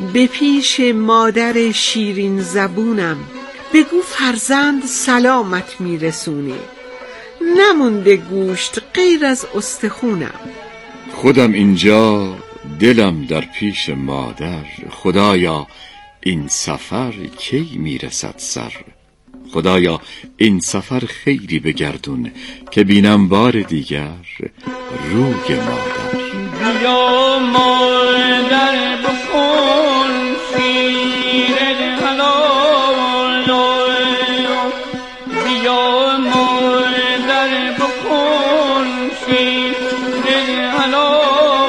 به پیش مادر شیرین زبونم، بگو فرزند سلامت میرسونه، نمونده گوشت غیر از استخونم. خودم اینجا دلم در پیش مادر، خدایا این سفر کی میرسد سر؟ خدایا این سفر خیری بگردون که بینم بار دیگر روی مادر. بیا مادر بکن شیر حلال، بیا مادر بکن شیر حلال،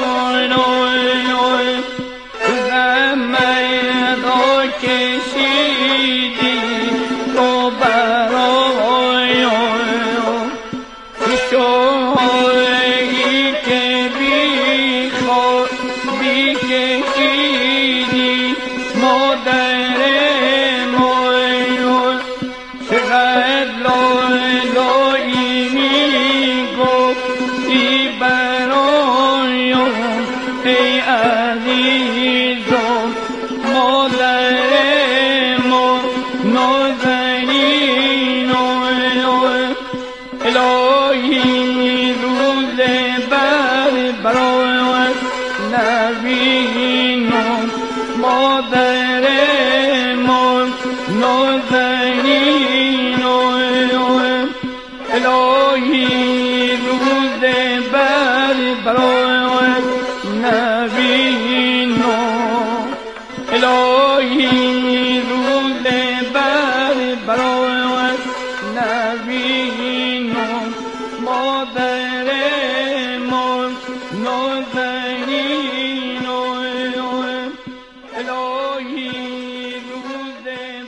زمردا کشیدی تو برای شوهری که بی کشیدی مادر ما، چقدر لالایی میگفتی برایم ای عزیزم، مادر ما نازنین. الهی روز برای نبینم، مادر ما نازنین. الهی روز برای نبینم، الهی روز برای نبینم، مادر ما نازنین. الهی روز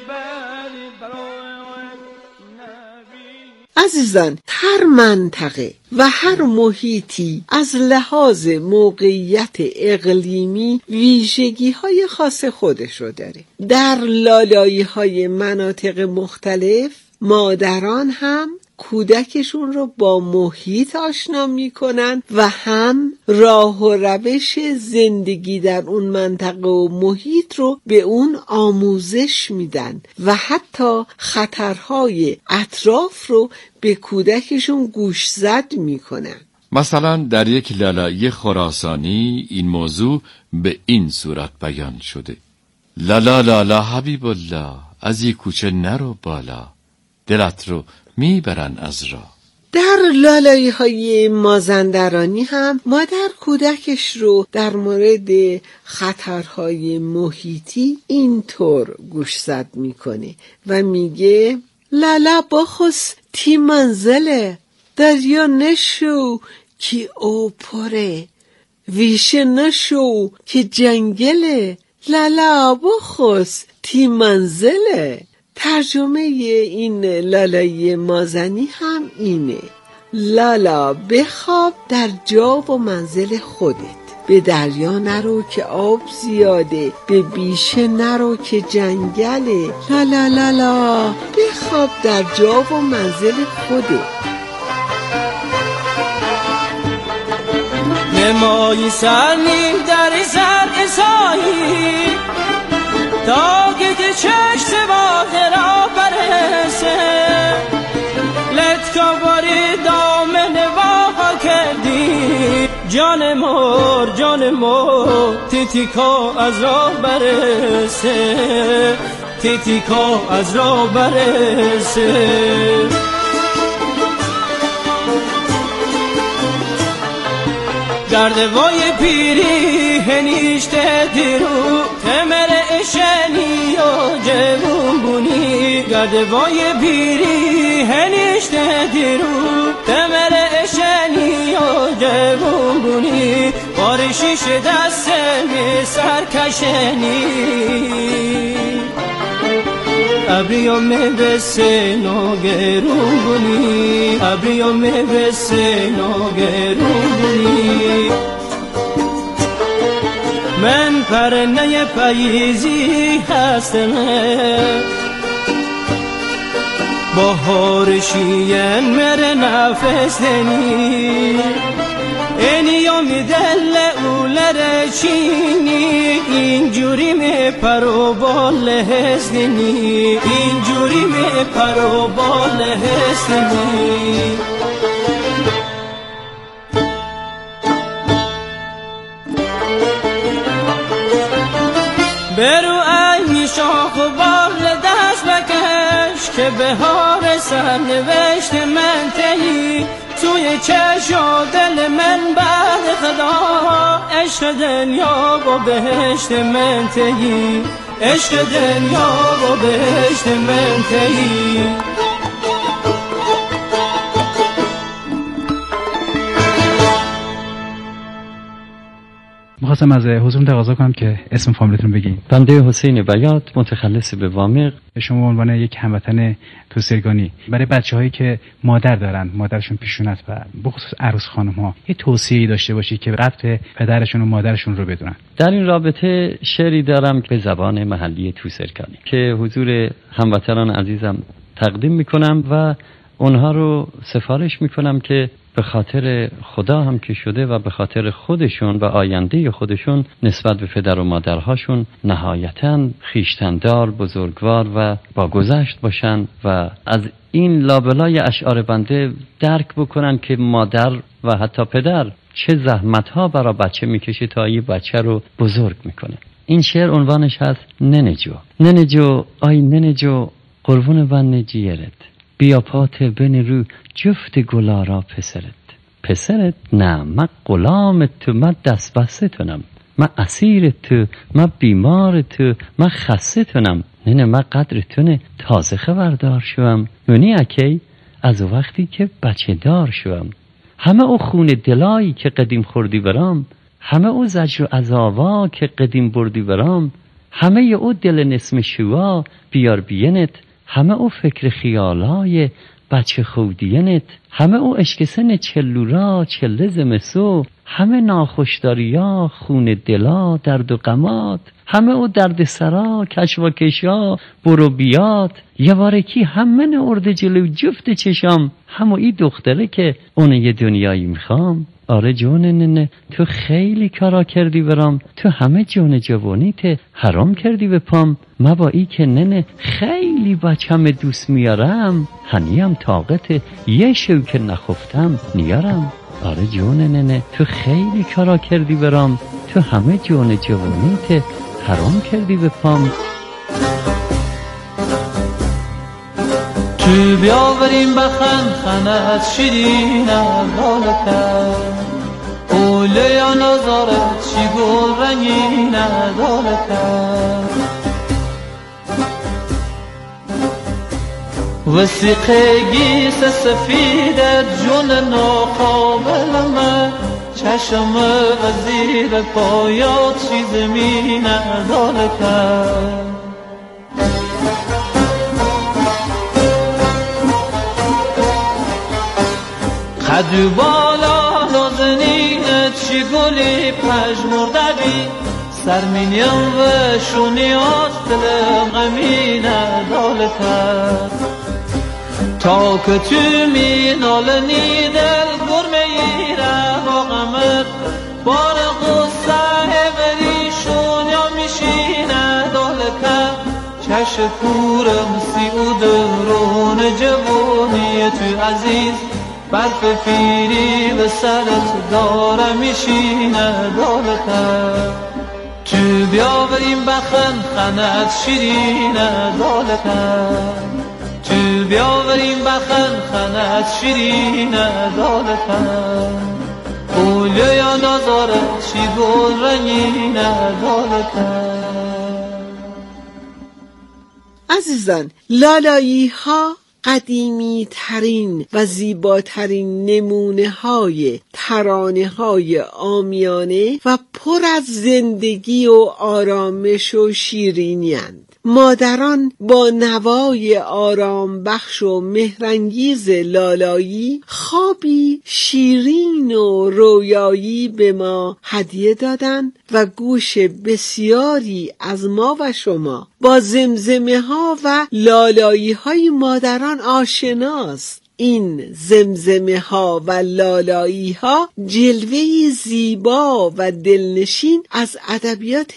برای نبینم. عزیزان، هر منطقه و هر محیطی از لحاظ موقعیت اقلیمی ویژگی‌های خاص خودش رو داره. در لالایی‌های مناطق مختلف مادران هم کودکشون رو با محیط آشنا میکنن و هم راه و روش زندگی در اون منطقه و محیط رو به اون آموزش میدن و حتی خطرهای اطراف رو به کودکشون گوشزد میکنن. مثلا در یک لالایی خراسانی این موضوع به این صورت بیان شده: لالا لالا حبیب الله، از این کوچه نرو بالا، دلت رو میبرن از راه. در لالایی های مازندرانی هم مادر کودکش رو در مورد خطرهای محیطی اینطور گوشزد میکنه و میگه لالا بخص تی منزله، دریا نشو که او پره، ویشه نشو که جنگله، لالا بخص تی منزله. ترجمه این لالایی مازنی هم اینه: لالا بخواب در جا و منزل خودت، به دریا نرو که آب زیاده، به بیشه نرو که جنگله، لالا لالا بخواب در جا و منزل خودت. نمایی سرنیم در سر اسایی، تا که چشم سواده را برسه، لطکا باری دامن واقع کردی، جان مور تیتیکا از را برسه، تیتیکا از را برسه. گردوای پیری هنیشته دیرو، تمر اشنی و جوون بونی، گردوای پیری هنیشته دیرو، تمر اشنی و جوون بونی، بارشیش دست می سرکشنی، ابریو می بسه ناگرون بونی، ابریو می بسه ناگرون بونی. من پرنه پاییزی هستم، بهار شیون مر نفس دنی، اینیام دل اولر چینی اینجوری می پرو بال هستنی اینجوری می پرو بال هستنی برو ای شاخ و بال دست بکش که بهار سرنوشت من تهی توی چشم دل من بعد خدا عشق دنیا و بهشت من تهی عشق دنیا و بهشت من تهی می‌خواستم از حضورتون تقاضا کنم که اسم فامیلتون بگین. بنده حسین بیات، متخلص به وامق. شما به عنوان یک هموطن توسرگانی برای بچه‌هایی که مادر دارن، مادرشون پیشون است و بخصوص عروس خانم‌ها یه توصیه‌ای داشته باشی که قدر پدرشون و مادرشون رو بدونن. در این رابطه شعری دارم به زبان محلی توسرگانی که حضور هموطنان عزیزم تقدیم میکنم و اونها رو سفارش میکنم که به خاطر خدا هم که شده و به خاطر خودشون و آینده خودشون نسبت به پدر و مادرهاشون نهایتاً خویشتن‌دار، بزرگوار و با گذشت باشن و از این لابلای اشعار بنده درک بکنن که مادر و حتی پدر چه زحمت‌ها برای بچه میکشه تا این بچه رو بزرگ میکنه. این شعر عنوانش هست ننجو. ننجو آی ننجو قربون ون جیرت بیا پات بن رو جفت گلارا پسرت نه من غلام تو من دست بسته تونم من اسیر تو من بیمار تو من خسته تونم نه من قدر تونه تازه خبردار شوم نونی اکی از وقتی که بچه دار شوم همه او خون دلایی که قدیم خوردی برام همه او زجر و عذابا که قدیم بردی برام همه او دل نسم شوا بیار بینت همه او فکر خیالای بچه خودینت همه او اشک سن چلورا چله زمسو همه ناخوشداریا خون دلا درد و غمات همه او درد سرا کشف و کشا برو بیات یه وارکی همه ارده جلو جفت چشام همه ای دختره که اون یه دنیایی میخوام آره جون ننه تو خیلی کارا کردی برام تو همه جون جوانیت حرام کردی به پام مبایی که ننه خیلی بچم دوست میارم هنیم طاقت یه شو که نخفتم نیارم آره جون ننه تو خیلی کارا کردی برام تو همه جون جوانیت حرام کردی به پام تو بیاوریم بخن خنت شیرین دالتر اوله یا نظارت چی گل رنگین دالتر وسیقه سفیدت جون ناقابل من چشم وزیر پایات چی زمین دالتر خدو بالا نازنینت چی گلی پژمرده بی سرمینیم و شونیات دلم غمین دالتر تا که تو مینالنی دل گرمه ای رقمت بار قصه بری شونیا میشین دالتر چش پورم سی و درون جوانی تو عزیز برف پیری به سرت داره میشینه دالتر تو بیاوریم بخن خنت شیرینه دالتر تو بیاوریم بخن خنت شیرینه دالتر اوله یا نظاره چی گل رنگینه دالتر عزیزان لالایی ها قدیمی ترین و زیباترین نمونه های ترانه های عامیانه و پر از زندگی و آرامش و شیرینی اند. مادران با نوای آرام بخش و مهرانگیز لالایی خوابی شیرین و رویایی به ما هدیه دادند و گوش بسیاری از ما و شما با زمزمه ها و لالایی های مادران آشناست. این زمزمه ها و لالایی ها جلوه‌ای زیبا و دلنشین از ادبیات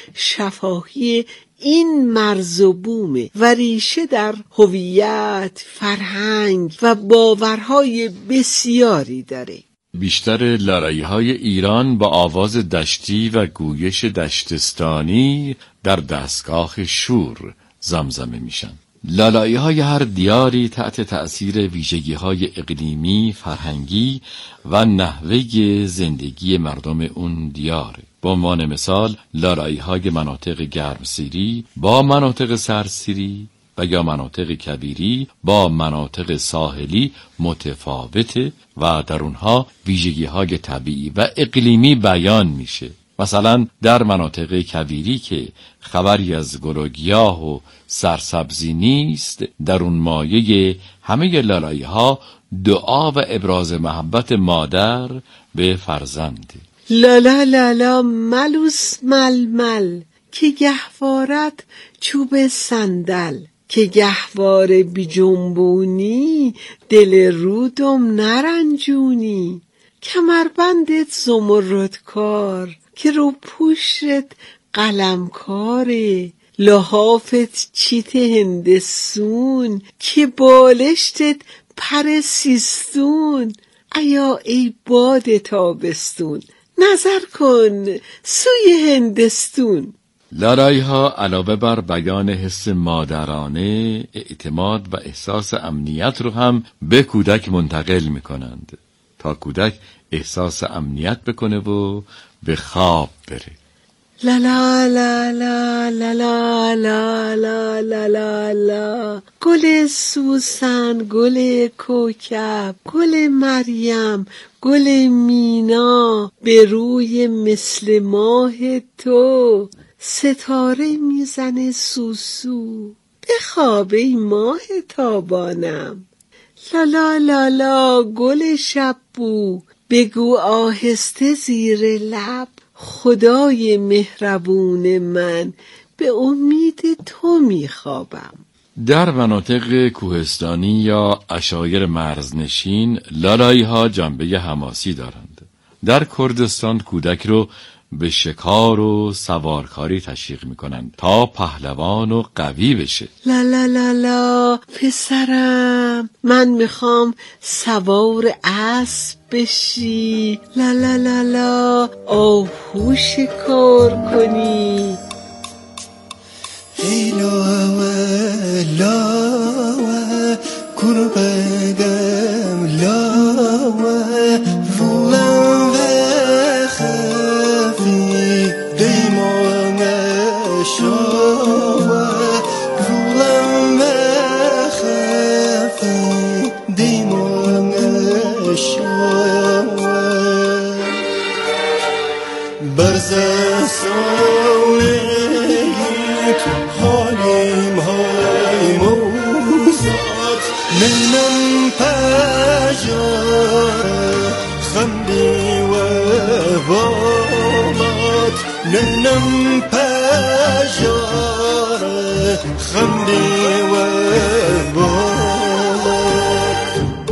شفاهی این مرز و بومه و ریشه در هویت، فرهنگ و باورهای بسیاری داره. بیشتر لالایی‌های ایران با آواز دشتی و گویش دشتستانی در دستگاه شور زمزمه میشن. لالایی‌های هر دیاری تحت تأثیر ویژگی‌های اقلیمی، فرهنگی و نحوه زندگی مردم اون دیاره. به عنوان مثال لالایی‌های مناطق گرمسیری با مناطق سردسیری و یا مناطق کبیری با مناطق ساحلی متفاوته و در اونها ویژگی‌های طبیعی و اقلیمی بیان میشه. مثلا در مناطق کویری که خبری از گل و گیاه و سرسبزی نیست، در اون مایه همه لالایی‌ها دعا و ابراز محبت مادر به فرزند. لالا لالا ملوس ململ که گهوارت چوب صندل، که گهواره بی جنبونی دل رودم نرنجونی. کمربندت زمردکار که رو پوشت قلمکاره، لحافت چیت هندسون که بالشتت پر سیستون. ایا ای باد تابستون نظر کن سوی هندستون. لالایی‌ها علاوه بر بیان حس مادرانه، اعتماد و احساس امنیت رو هم به کودک منتقل می‌کنند تا کودک احساس امنیت بکنه و به خواب بره. لا لا لا لا لا لا لا لا لا لا لا، گل سوسن، گل کوکب، گل مریم، گل مینا، به روی مثل ماه تو ستاره میزنه سوسو. بخواب ای ماه تابانم. لا لا لا لا، گل شب بو، بگو آهسته زیر لب، خدای مهربون من به امید تو میخوابم. در مناطق کوهستانی یا عشایر مرزنشین لالایی‌ها جنبه حماسی دارند. در کردستان کودک رو به شکار و سوارکاری تشویق میکنند تا پهلوان و قوی بشه. لا لا لا لا، پسرم من میخوام سوار اسب بشی. لا لا لا لا، آهو شکار کنی. ای لاوه لاوه کربدم لاوه فولم و خفی دیمان شاوه فولم و خفی دیمان شاوه برزه سالیت حالیم های موزاد ننم پجاره خمدی و بالات ننم پجاره خمدی و بالات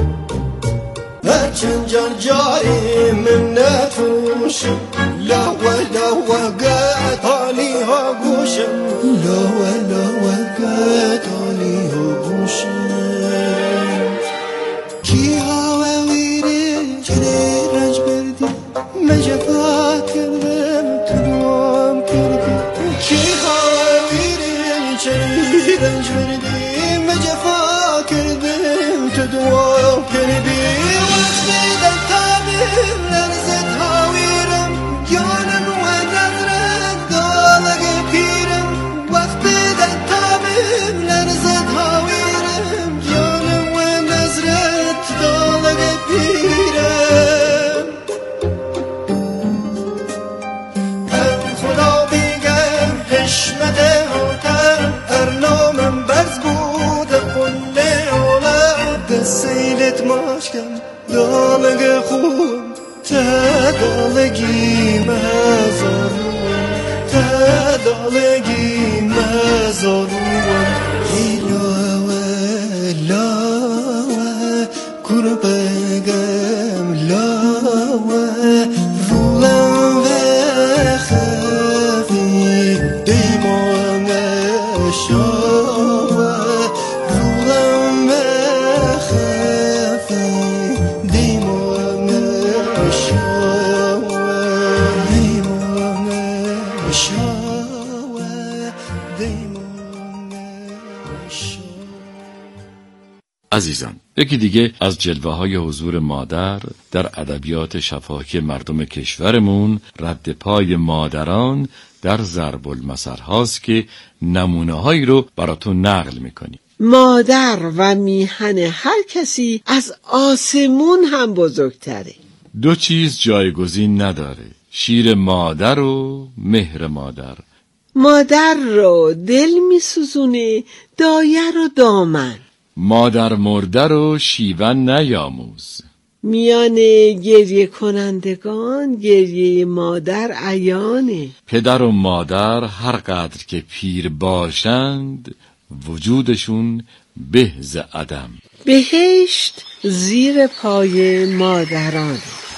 هرچند جان جاری من نتوشم لاوه لاوه قد حالی ها گوشم لاوه لاوه قد حالی ها گوشم کی ها و ویره چنه رنج بردی مجفا کردم تو دوام کردی کی ها و ویره چنه رنج بردی مجفا کردم تو دوام کردی وقت در تابیر لرزت هاویرم جانم و نظرت دالگ پیرم وقت بدن تابم لرزت هاویرم جانم و نظرت دالگ پیرم خدا بگم حشمت هوتر ارنامم بز بود قله اولاد سیلت ماشکم دالگ خوب تدالگی مزارون تدالگی مزارون ای لاوه لاوه عزیزان، یکی دیگه از جلوه‌های حضور مادر در ادبیات شفاهی مردم کشورمون رد پای مادران در ضرب المثل هاست که نمونه‌هایی رو براتون نقل می‌کنیم. مادر و میهن هر کسی از آسمون هم بزرگتره. دو چیز جایگزین نداره، شیر مادر و مهر مادر. مادر رو دل میسوزونه، دایه رو دامن. مادر مرده رو شیون نیاموز. میان گریه کنندگان گریه مادر عیانه. پدر و مادر هر قدر که پیر باشند وجودشون به ز عدم. بهشت زیر پای مادران.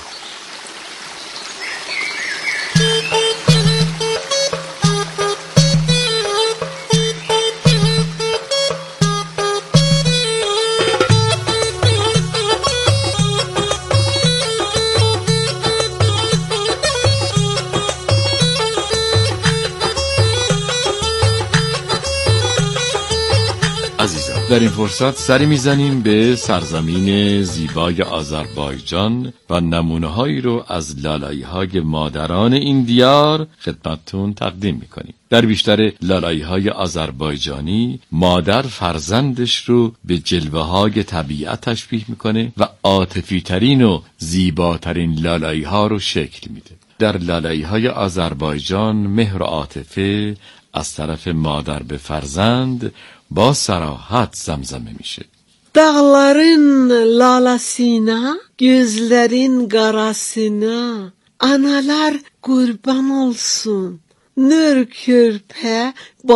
عزیزان، در این فرصت سری میزنیم به سرزمین زیبای آذربایجان و نمونه‌هایی رو از لالایی‌های مادران این دیار خدمتتون تقدیم میکنیم. در بیشتر لالایی‌های آذربایجانی مادر فرزندش رو به جلوه‌های طبیعت تشبیه میکنه و عاطفی ترین و زیباترین لالایی‌ها رو شکل میده. در لالایی‌های آذربایجان مهر و عاطفه از طرف مادر به فرزند با صراحت زمزمه میشه. Dağların lalasına, gözlerin qarasına, analar qurban olsun, nür körpə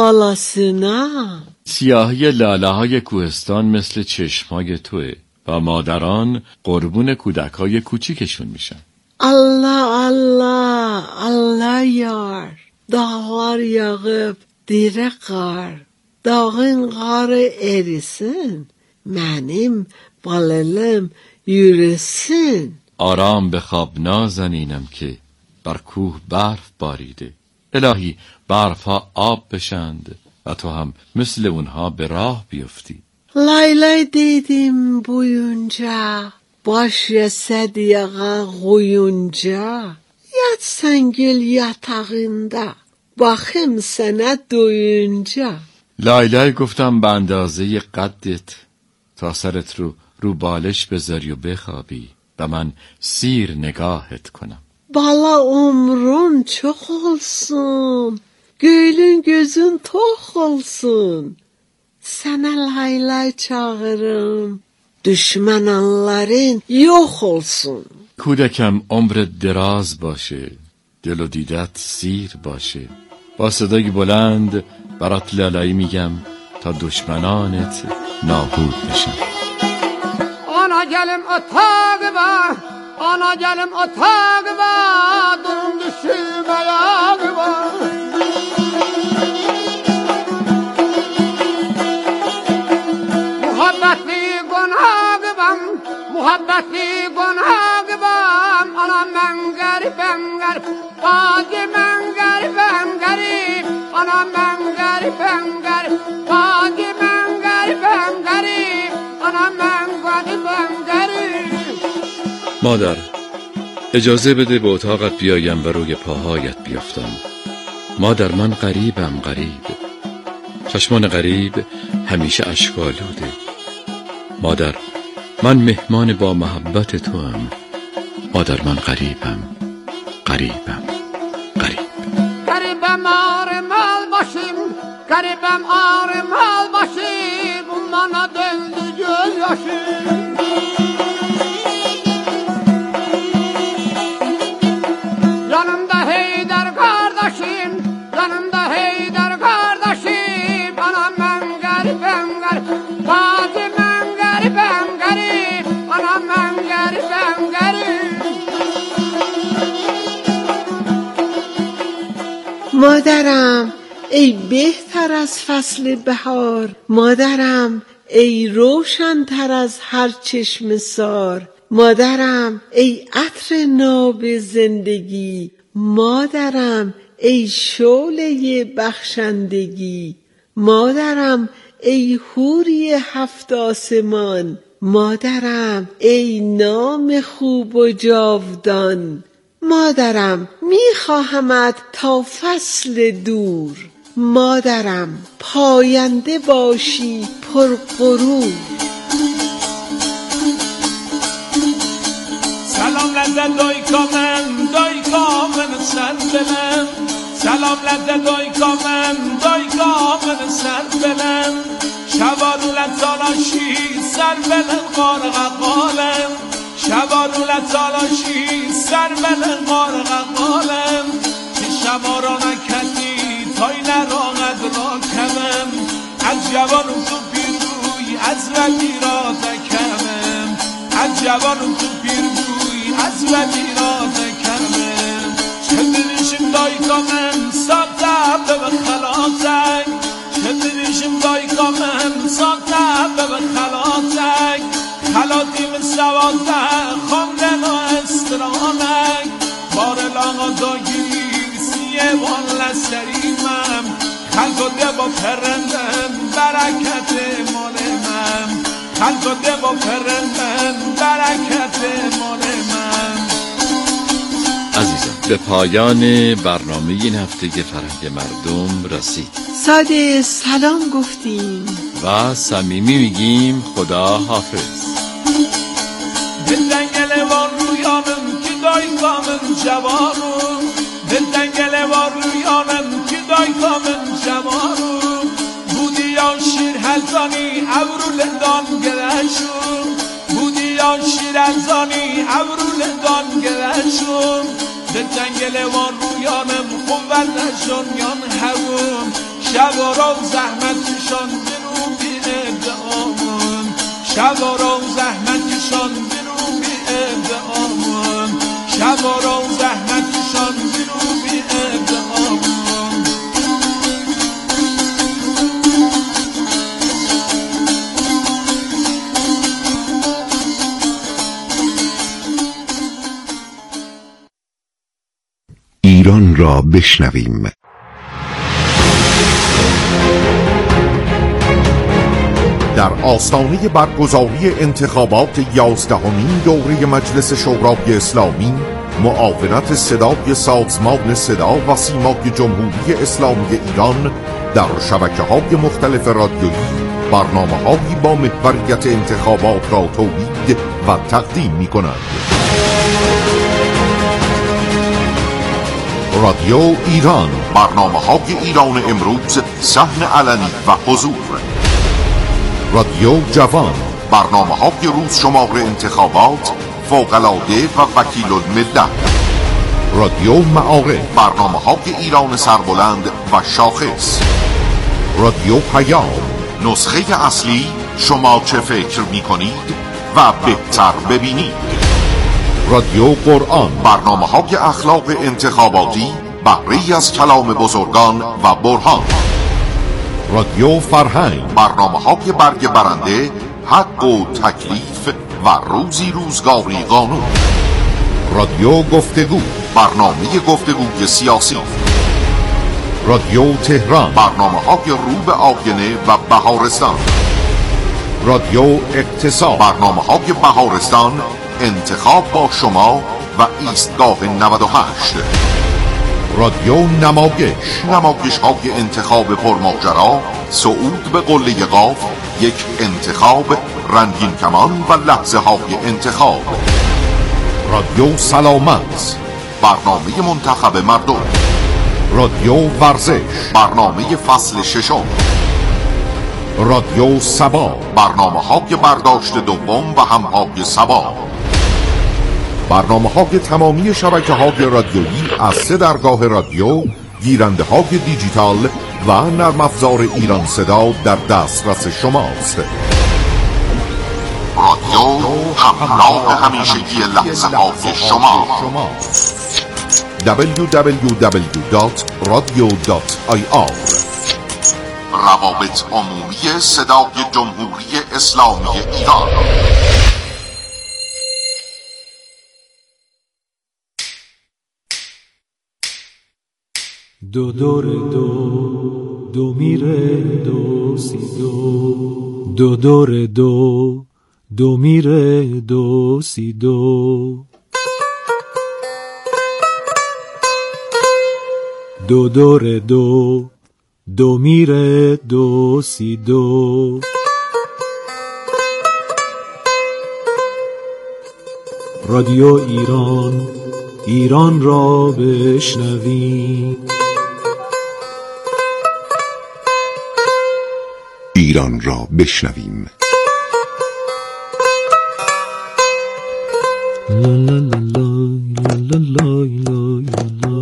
balasına. سیاهی لاله‌های کوهستان مثل چشمای توه و مادران قربون کودک‌های کوچیکشون میشن. Allah Allah Allah yar, dağlar yağıb dirə qar, dağın qarı erisin, mənim balelım yürüsün. آرام به خواب نازنینم که بر کوه برف باریده. الهی برفها آب بشند و تو هم مثل اونها به راه بیفتی. Laylay dedim boyunca, baş yesə diyağa qoyunca, yat sən gül yatağında, baxım sənə doyunca. لایلای گفتم به اندازه قدت تا سرت رو بالش بذاری و بخوابی و من سیر نگاهت کنم. Bala umrun çox olsun, gülün gözün tox olsun. Sənə laylay çağırım, düşmənanların yox olsun. کودکم عمرت دراز باشه، دل و دیدت سیر باشه. با صدای بلند برات لالایی میگم تا دشمنانت نابود بشن. Ana gelim otağıma, ana gelim otağıma, durum düşüm ayağıma. Muhabbetli konağıma, muhabbetli konağıma, anam ben garibim garip, bacım ben garibim garip, anam ben garibim garip, bacım ben garibim garip, anam ben garibim garip. مادر، اجازه بده به اتاقت بیایم و روی پاهایت بیافتم. مادر، من غریبم غریب. چشمان غریب همیشه اشک‌آلوده. مادر، من مهمان با محبت تو ام. مادر، من غریبم غریبم غریب. Garibim ağrım al başım, garibim ağrım al başım, bana döndü gözyaşım. Yanımda Heydar kardeşim, yanımda Heydar kardeşim, anam ben garibim garip, bacım ben garibim garip, anam ben garibim garip. مادرم ای بهتر از فصل بهار، مادرم ای روشن‌تر از هر چشم سار، مادرم ای عطر ناب زندگی، مادرم ای شعله بخشندگی، مادرم ای حوری هفت آسمان، مادرم ای نام خوب و جاودان. مادرم میخواهمت تا فصل دور، مادرم پاینده باشی پر غرور. سلام لده دایکا من سر بلم، سلام لده دایکا من سر بلم، شبارو لطالاشی سر بلم قارغ قالم، شبارو لطالاشی سر بلم قارغ قالم، که شبارا نکردی تای نراغد را کمم، از جوانو تو پیروی از ردی را دکمم، از جوانو تو پیروی از ردی را دکمم. چه بریشم دایکا من ساکتب به خلاصک، چه بریشم دایکا من ساکتب به خلاصک، خلاطیم سوازده خوندن و استرانک، بار لاغا داگیری سیه وان لسریمم، خلقه با پرندن برکت مال من، خلقه با پرندن برکت مال من. عزیزان به پایان برنامه این هفته فرهنگ مردم رسید. ساده سلام گفتیم و صمیمی میگیم خدا حافظ. دل دنگل وار رویانم که دایکامم جوانم، دل دنگل وار رویانم که دایکامم جوانم، بودی یا شیر هزانی ابرو لندان گرشم، بودی یا شیر هزانی ابرو لندان گرشم، دل دنگل وار رویانم قوت نشون یان هوم، شبارا و زحمتشان برو بینه دامون، شبارا و زحمتشان برو بینه دامون، شبارا و زحمتشان برو بینه دامون. ایران را بشنویم. در آستانه برگزاری انتخابات 11مین دوره مجلس شورای اسلامی، معاونت صدای سازمان صدا و سیمای جمهوری اسلامی ایران در شبکه‌های مختلف رادیویی برنامه‌هایی با محوریت انتخابات را تولید و تقدیم می‌کند. رادیو ایران، برنامه‌های ایران امروز، صحن علنی و حضور. رادیو جوان، برنامه‌های روز شمار انتخابات، فوق‌العاده و وکیل الملت. رادیو معارف، برنامه‌های ایران سربلند و شاخص. رادیو پیام، نسخه اصلی شما چه فکر می‌کنید و بهتر ببینید. رادیو قرآن، برنامه‌های اخلاق انتخاباتی، بهره‌ای از کلام بزرگان و برهان. رادیو فرهنگ، برنامه‌های برگ برنده، حق و تکلیف و روزی روزگاری قانون. رادیو گفتگو، برنامه گفتگوی سیاسی. رادیو تهران، برنامه‌های رو به آینه و بهارستان. رادیو اقتصاد، برنامه‌های بهارستان، انتخاب با شما و ایستگاه 98. رادیو نمایش‌های انتخاب پرماجرا، صعود به قله قاف، یک انتخاب، رنگین کمان و لحظه های انتخاب. رادیو سلامت، برنامه منتخب مردم. رادیو ورزش، برنامه فصل 6. رادیو سبا، برنامه‌های برداشت دوم و همهای سبا. برنامه‌های تمامی شبکه‌های رادیویی از 3 درگاه رادیو، گیرنده‌های دیجیتال و نرم افزار ایران صدا در دسترس شماست. رادیو همراه همیشگی لحظه‌های شما. www.radio.ir روابط عمومی صدای جمهوری اسلامی ایران. دو دور دو دو میره دو سی دو، دو دور دو، دو میره دو سی دو، دو دور دو، دو میره دو سی دو. رادیو ایران، ایران را بشنویم. ایران را بشنویم. لا لا لا لا لا لا لا لا.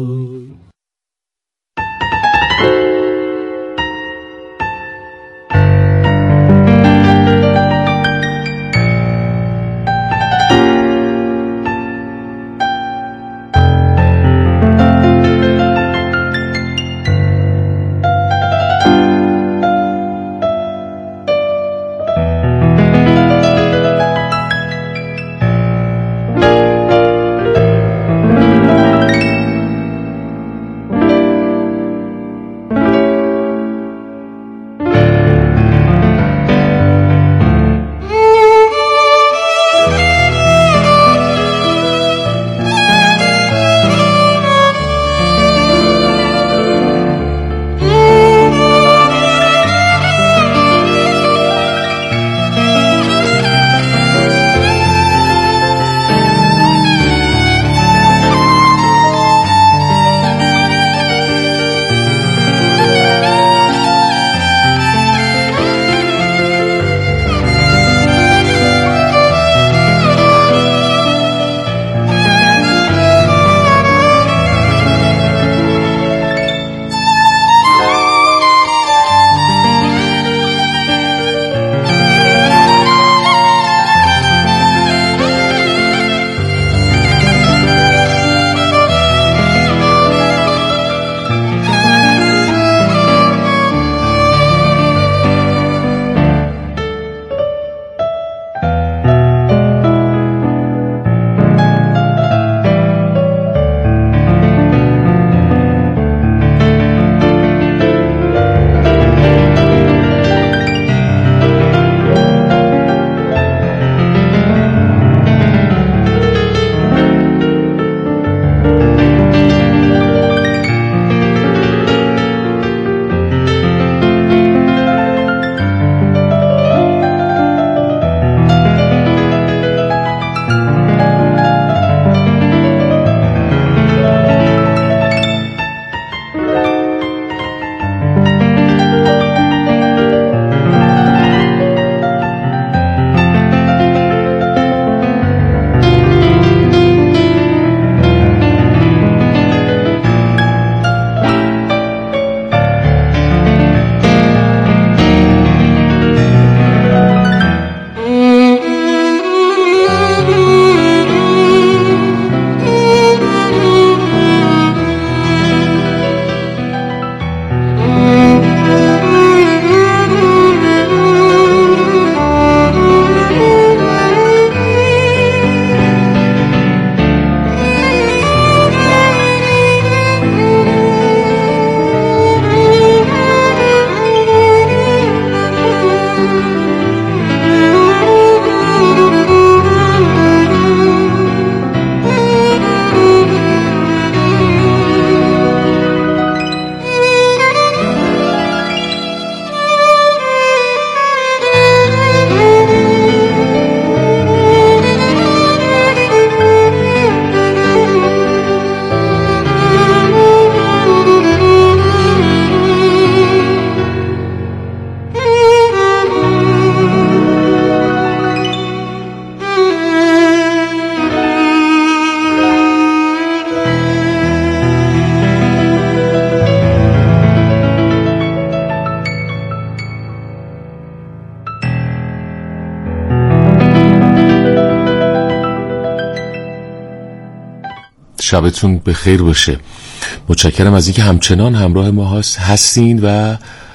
شبتون به خیر باشه. متشکرم از اینکه همچنان همراه ما هستین و